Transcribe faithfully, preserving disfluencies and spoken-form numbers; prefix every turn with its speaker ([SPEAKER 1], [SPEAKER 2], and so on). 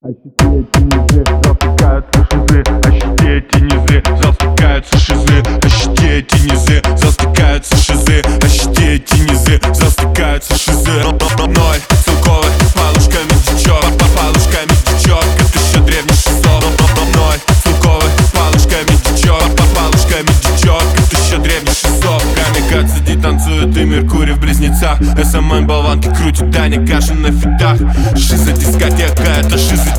[SPEAKER 1] Ощути эти низы, застыкаются шизы. Ощути эти низы, застыкаются шизы. Ощути эти низы, застыкаются шизы. Ощути эти низы, застыкаются шизы. Ной, целковый, палушками течет, палушками течет, это еще древний шизов. Ной, целковый, палушками течет, палушками течет, это еще древний шизов. Камикад сидит, танцует и Меркурий в близнецах. СММ болванки крутит, Таня Кашин на фитах. Шиза дискотека, это шиза